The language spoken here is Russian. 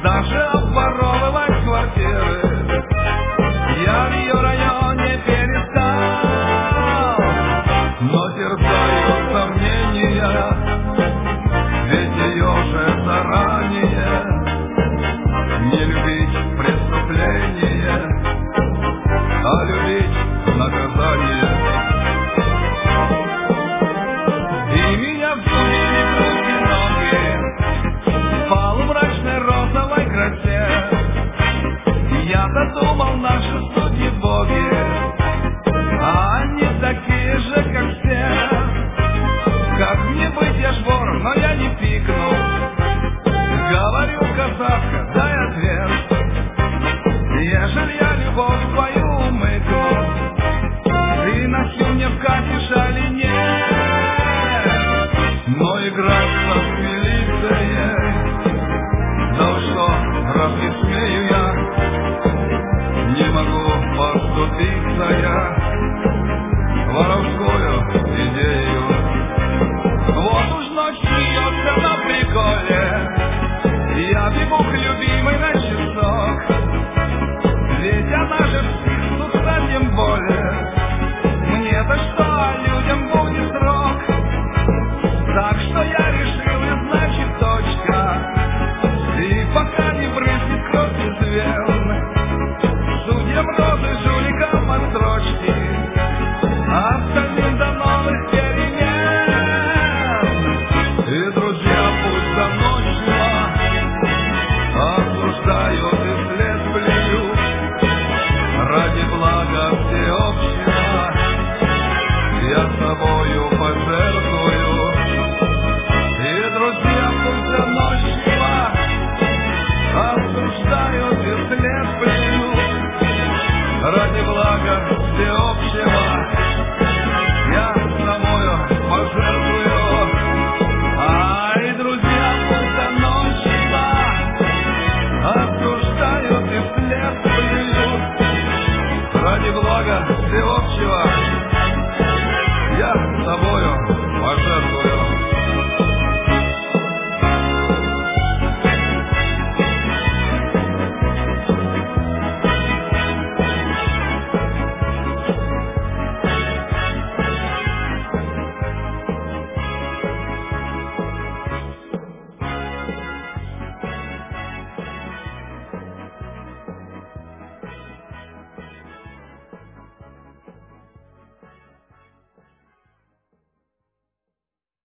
даже обворовывать квартиры я в ее районе перестал. Но терзают сомнения, ведь ее же заранее не любить преступление, а любить наказание. И меня взбудили руки-ноги в полумрачной розовой красе. Я-то думал, наши судьи боги, а они такие же, как все. Как мне быть, я ж вор, но я не пикну. Говорю, казахка, дай ответ. Ежели я любовь твою умыкну, ты носил мне вкатишь или нет? Но играться с милицией, да уж что, раз не смею я, не могу поступиться я воровскую идею. Вот уж ночь смеется на приколе, я бегу к любимой на часок, ведь она же психнутся тем более. Мне-то что, людям будет срок. Так что я решил, и значит точка. И пока не брызнет кровь из вен, судьям розы, жуликам по строчке, а остальным до новых перемен. И друзья пусть заносчиво осуждают и след плюют ради блага всеобщего. Я с тобою пожертвую. И друзья пусть заносчиво осуждают и след плюют ради блага всеобщего. Я с тобою пожертвую. Ай, друзья пусть заносчиво осуждают и след плюют ради блага всеобщего.